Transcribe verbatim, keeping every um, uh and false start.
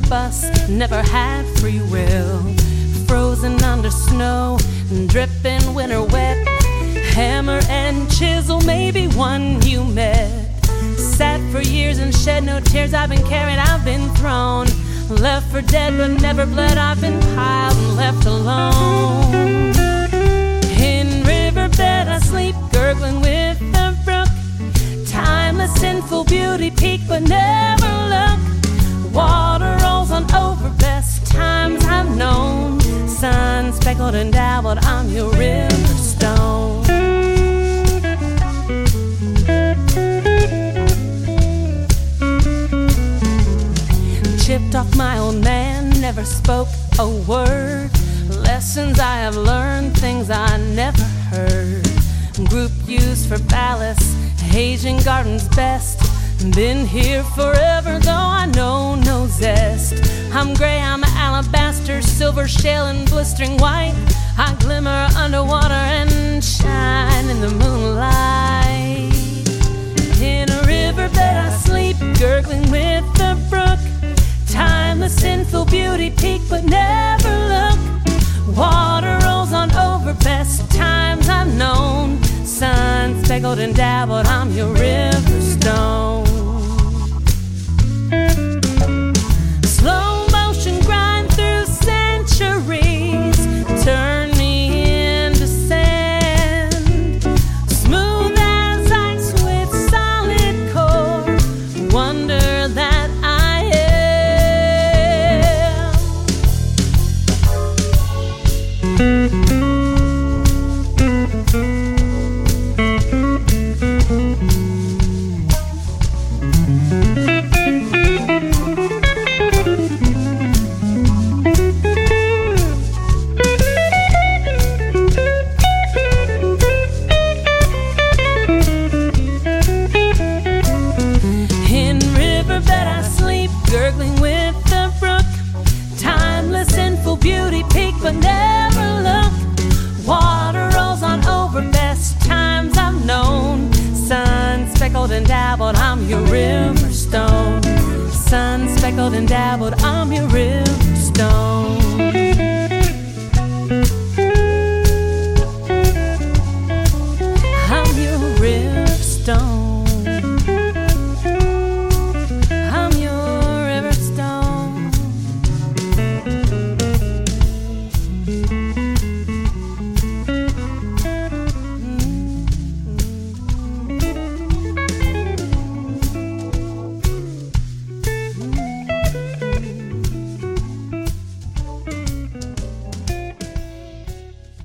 bus, never had free will. Frozen under snow, dripping winter wet. Hammer and chisel, maybe one you met. Sat for years and shed no tears. I've been carried, I've been thrown. Left for dead but never bled. I've been piled and left alone. In riverbed I sleep, gurgling with the brook. Timeless, sinful beauty, peak but never look. Water rolls on over, best times I've known. Sun speckled and dabbled, I'm your river stone. Chipped off my old man, never spoke a word. Lessons I have learned, things I never heard. Group used for ballast, Asian gardens best. Been here forever, though I know no zest. I'm gray, I'm alabaster, silver shale and blistering white. I glimmer underwater and shine in the moonlight. In a riverbed I sleep, gurgling with the brook. Timeless, sinful beauty, peak but never look. Water rolls on over, best times I've known. Sun speckled and dabbled, I'm your river stone. Slow motion grind through centuries, turn me into sand. Smooth as ice with solid core, wonder that I am. Gurgling with the brook, timeless, sinful beauty, peak but never look. Water rolls on over, best times I've known. Sun speckled and dabbled, I'm your river stone. Sun speckled and dabbled, I'm your river